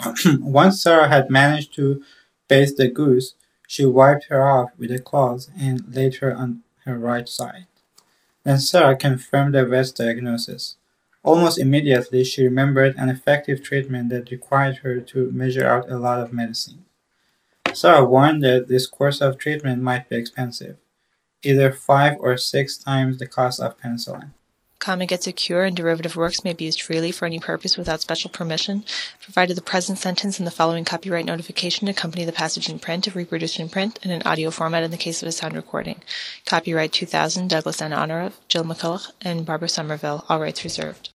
Once Sarah had managed to bathe the goose, she wiped her off with a cloth and laid her on her right side. Then Sarah confirmed the vet's diagnosis. Almost immediately, she remembered an effective treatment that required her to measure out a lot of medicine. Sarah warned that this course of treatment might be expensive, either 5 or 6 times the cost of penicillin. Common gets a cure, and derivative works may be used freely for any purpose without special permission, provided the present sentence and the following copyright notification accompany the passage in print if reproduced in print in an audio format in the case of a sound recording. Copyright 2000, Douglas N. Honor of Jill McCulloch and Barbara Somerville, all rights reserved.